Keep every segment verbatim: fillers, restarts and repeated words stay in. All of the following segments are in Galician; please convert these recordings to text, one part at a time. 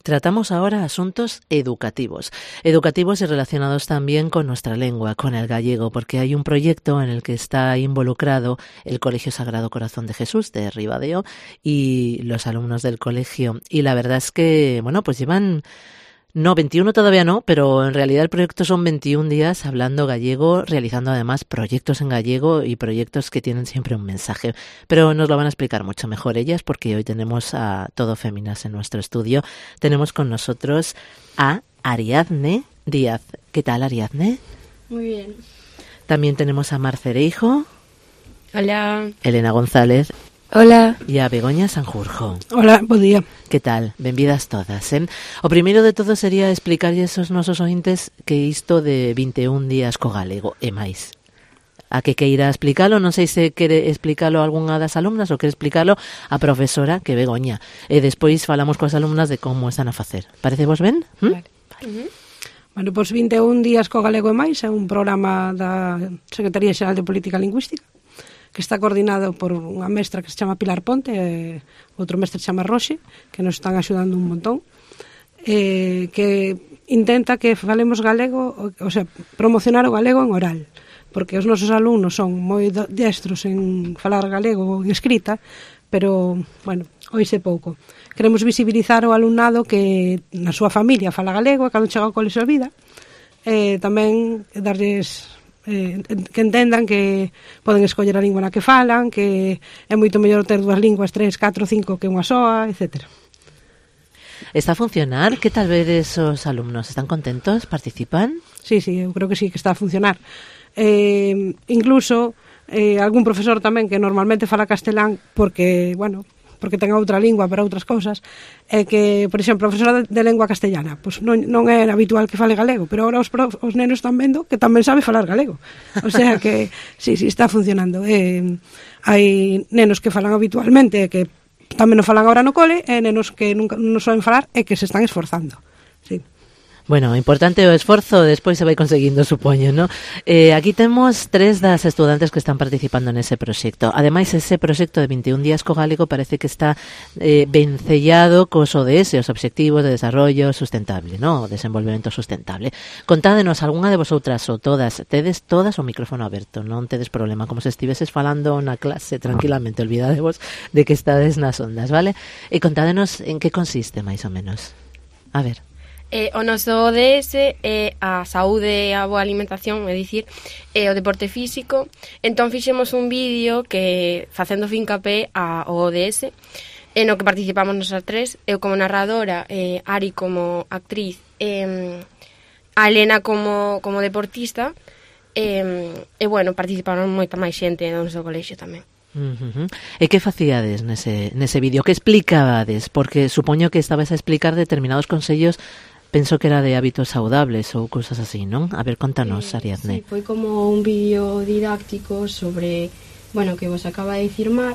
Tratamos ahora asuntos educativos, educativos y relacionados también con nuestra lengua, con el gallego, porque hay un proyecto en el que está involucrado el Colegio Sagrado Corazón de Jesús de Ribadeo y los alumnos del colegio. Y la verdad es que, bueno, pues llevan... No, veintiuno todavía no, pero en realidad el proyecto son veintiún días hablando gallego, realizando además proyectos en gallego y proyectos que tienen siempre un mensaje. Pero nos lo van a explicar mucho mejor ellas porque hoy tenemos a Todo Féminas en nuestro estudio. Tenemos con nosotros a Ariadne Díaz. ¿Qué tal, Ariadne? Muy bien. También tenemos a Mar Cereijo. Hola. Elena González. Hola. E a Begoña Sanjurjo. Hola, bo día. Que tal? Benvidas todas, eh? O primeiro de todo sería explicarlle aos nosos ointes que isto de vinte e un días co galego é máis. A que queira explicalo, non sei se quere explicalo a algunha das alumnas ou quere explicalo a profesora, que Begoña. E despois falamos coas alumnas de como están a facer. Parece vos ben? ¿Mm? Vale. Vale. Uh-huh. Bueno, pois vinte e un días co galego e máis é un programa da Secretaría Xeral de Política Lingüística que está coordinado por unha mestra que se chama Pilar Ponte e outro mestre que se chama Roxe, que nos están axudando un montón, eh, que intenta que falemos galego, o sea, promocionar o galego en oral, porque os nosos alumnos son moi destros en falar galego en escrita, pero, bueno, oise pouco. Queremos visibilizar o alumnado que na súa familia fala galego e cando chega ao cole se olvida, e tamén darles... Eh, que entendan que poden escoller a lingua na que falan, que é moito mellor ter dúas linguas, tres, catro, cinco que unha soa, etcétera. Está a funcionar? Que tal vedes os alumnos? Están contentos? Participan? Sí, sí, eu creo que sí, que está a funcionar. Eh, incluso eh, algún profesor tamén que normalmente fala castelán porque, bueno, porque ten outra lingua para outras cousas, é que, por exemplo, a profesora de, de lengua castellana, pois non, non é habitual que fale galego, pero agora os, prof, os nenos están vendo que tamén sabe falar galego. O sea que, sí, sí, está funcionando. Eh, hai nenos que falan habitualmente e que tamén non falan agora no cole, e nenos que nunca non soen falar e que se están esforzando. Sí. Bueno, importante o esforzo, despois se vai conseguindo, supoño, ¿no? Eh, aquí temos tres das estudantes que están participando nese proxecto. Ademais, ese proxecto de vinte e un días co galego parece que está eh, vencellado cos O D S, os Obxectivos de Desarrollo Sustentable, ¿no? O Desenvolvemento Sustentable. Contádenos, algunha de vosotras ou todas, tedes todas o micrófono aberto, non tedes problema, como se estiveses falando na clase tranquilamente, olvidadevos de que estades nas ondas, vale? E contádenos en que consiste, máis ou menos. A ver. Eh, o noso O D S é a saúde e a boa alimentación, é dicir, é o deporte físico. Entón fixemos un vídeo que facendo fincapé ao O D S, e no que participamos nosas tres, eu como narradora, eh, Ari como actriz, eh, a Elena como, como deportista, eh, e bueno, participaron moita máis xente no noso colexio tamén. Uh-huh. E que facíades nese, nese vídeo? Que explicabades? Porque supoño que estabas a explicar determinados consellos, penso que era de hábitos saudables ou cousas así, non? A ver, contanos, eh, Ariadne. Sí, foi como un vídeo didáctico sobre, bueno, que vos acaba de dicir Mar,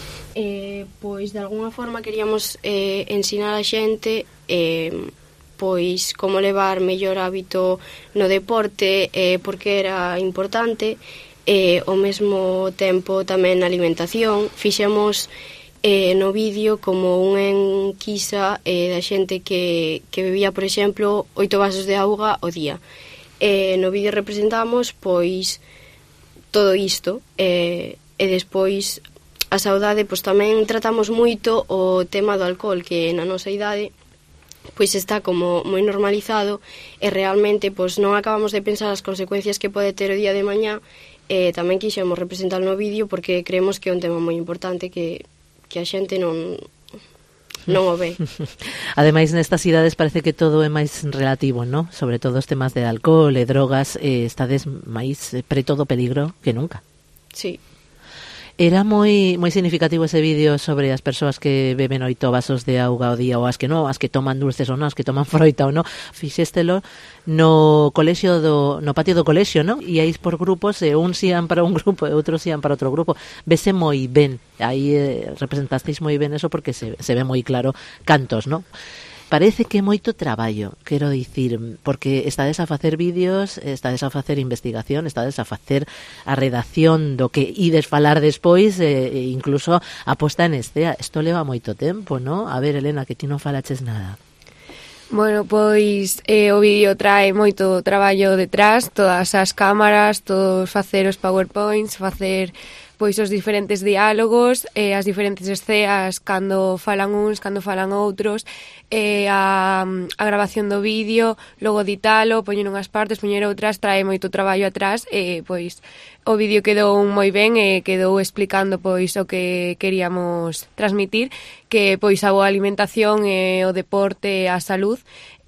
eh, pois de alguna forma queríamos eh, ensinar a xente eh, pois como levar mellor hábito no deporte, eh, porque era importante, e ao mesmo tempo tamén na alimentación. Fixemos eh, no vídeo como unha enquisa eh, da xente que, que bebía, por exemplo, oito vasos de auga ao día. Eh, no vídeo representamos pois todo isto, eh, e despois a saudade, pois tamén tratamos moito o tema do alcohol, que na nosa idade pois está como moi normalizado e realmente pois non acabamos de pensar as consecuencias que pode ter o día de mañá. E tamén quixemos representar no vídeo porque creemos que é un tema moi importante que, que a xente non non o ve. Ademais, nestas idades parece que todo é máis relativo, ¿no? Sobre todo os temas de alcohol e drogas, eh, estades máis preto do peligro que nunca. Sí. Era moi moi significativo ese vídeo sobre as persoas que beben oito vasos de auga ao día ou as que non, as que toman dulces ou non, as que toman froita ou non. Fixéstelo no colexio do no patio do colexio, non? E aí por grupos, e uns ían para un grupo e outros ían para outro grupo. Vese moi ben. Aí eh, representasteis moi ben eso porque se se ve moi claro cantos, non? Parece que é moito traballo, quero dicir, porque estades a facer vídeos, estades a facer investigación, estades a facer a redacción do que ides falar despois, e incluso a posta en escena. Isto leva moito tempo, non? A ver, Elena, que ti non falaches nada. Bueno, pois eh, o vídeo trae moito traballo detrás, todas as cámaras, todos facer os powerpoints, facer pois os diferentes diálogos, eh, as diferentes esceas cando falan uns, cando falan outros, eh, a, a grabación do vídeo, logo editalo, poñer unhas partes, poñer outras, trae moito traballo atrás, e eh, pois o vídeo quedou moi ben e eh, quedou explicando pois o que queríamos transmitir, que pois a boa alimentación e eh, o deporte, a salud,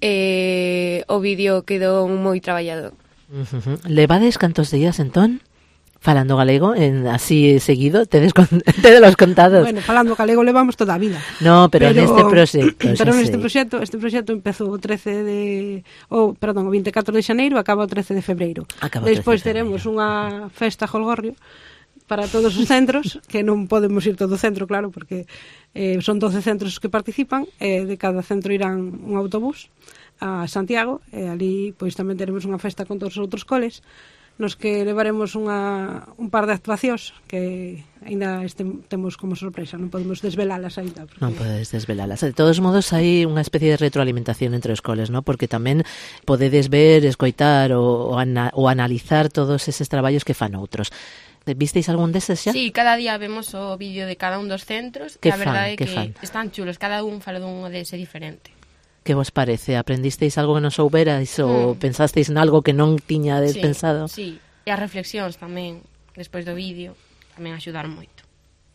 e eh, o vídeo quedou moi traballado. Uh-huh. Levades cantos días entón? Falando galego, en así seguido, tedes, con, tedes los contados. Bueno, falando galego levamos toda a vida. No, pero, pero neste proxecto. Pero neste proxecto, este proxecto empezou o trece de, oh, perdón, o vinte e catro de xaneiro, acaba o trece de febreiro. Despois teremos unha festa jolgorrio para todos os centros, que non podemos ir todo o centro, claro, porque eh, son doce centros que participan, e eh, de cada centro irán un autobús a Santiago, e ali pois tamén teremos unha festa con todos os outros coles, nos que levaremos unha, un par de actuacións que ainda este, temos como sorpresa, non podemos desvelalas ainda. Porque... Non podes desvelalas. De todos modos, hai unha especie de retroalimentación entre os coles, ¿no? Porque tamén podedes ver, escoitar ou, ou, ana, ou analizar todos eses traballos que fan outros. Visteis algún deses xa? Sí, cada día vemos o vídeo de cada un dos centros, que a verdade é que fan? están chulos, cada un fala dun dese diferente. Que vos parece? Aprendisteis algo que non souberais ou mm. pensasteis en algo que non tiñades sí, pensado? Sí, e as reflexións tamén, despois do vídeo, tamén axudaron moito.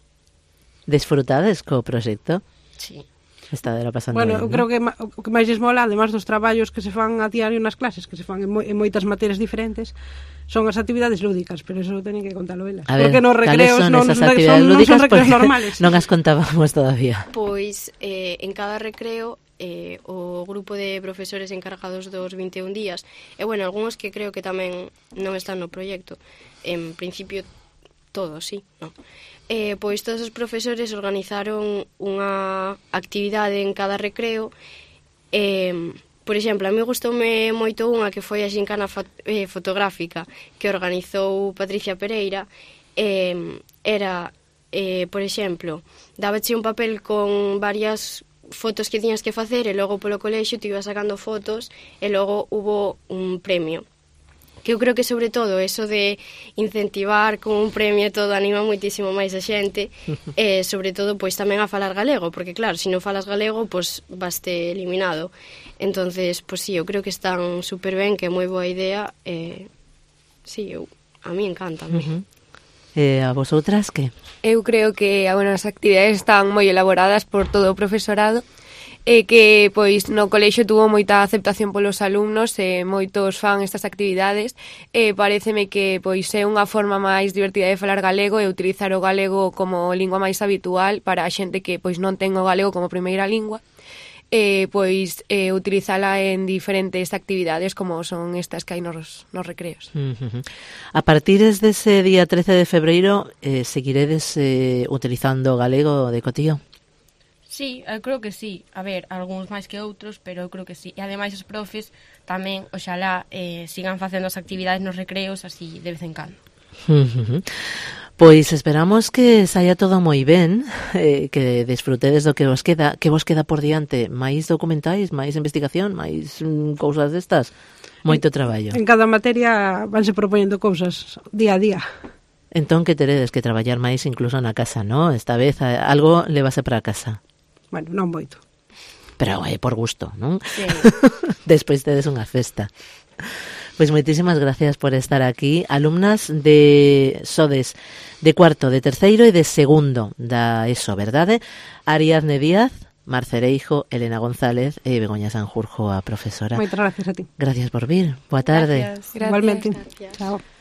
Desfrutades co proxecto? Sí. Está de la pasando bueno, bien, eu creo ¿no? que o que máis lles mola, además dos traballos que se fan a diario nas clases, que se fan en, mo en moitas materias diferentes, son as actividades lúdicas, pero eso teñen que contalo elas. A ver, porque nos recreos son non esas son, actividades son, lúdicas non son recreos normales. Non as contábamos todavía. Pois eh, en cada recreo eh, o grupo de profesores encargados dos vinte e un días, e bueno, algúns que creo que tamén non están no proxecto, en principio todos, sí, non? Eh, pois todos os profesores organizaron unha actividade en cada recreo. Eh, por exemplo, a mí gustoume moito unha que foi a xincana fot eh, fotográfica que organizou Patricia Pereira. Eh, era, eh, por exemplo, dábache un papel con varias fotos que tiñas que facer e logo polo colexio te ibas sacando fotos e logo hubo un premio. Que eu creo que sobre todo eso de incentivar con un premio e todo anima moitísimo máis a xente, e sobre todo pois tamén a falar galego, porque claro, se non falas galego, pois vaste eliminado. Entonces, pois sí, eu creo que están super ben, que é moi boa idea, e sí, eu, a mí encanta. Uh-huh. Eh, a vosotras que? Eu creo que bueno, as actividades están moi elaboradas por todo o profesorado, e que pois no colexio tuvo moita aceptación polos alumnos e moitos fan estas actividades, e paréceme que pois é unha forma máis divertida de falar galego e utilizar o galego como lingua máis habitual para a xente que pois non ten o galego como primeira lingua, e pois eh, utilizala en diferentes actividades como son estas que hai nos, nos recreos. Uh-huh. A partir dese día trece de febreiro eh, seguiredes eh, utilizando o galego de cotío? Sí, eu creo que sí. A ver, algúns máis que outros, pero eu creo que sí. E ademais os profes tamén, oxalá, eh, sigan facendo as actividades nos recreos así de vez en cando. Uh-huh. Pois esperamos que saia todo moi ben, eh, que desfrutedes do que vos queda, que vos queda por diante, máis documentais, máis investigación, máis mm, cousas destas, moito traballo. En cada materia vanse propoñendo cousas día a día. Entón que teredes que traballar máis incluso na casa, ¿no? Esta vez algo levase para a casa. Bueno, non moito. Pero é eh, por gusto, non? Sí. Despois tedes unha festa. Pois moitísimas gracias por estar aquí. Alumnas de sodes de cuarto, de terceiro e de segundo da ESO, verdade? Ariadne Díaz, Marcereijo, Elena González e Begoña Sanjurjo, a profesora. Moitas gracias a ti. Gracias por vir. Boa tarde. Gracias. Igualmente. Gracias. Chao.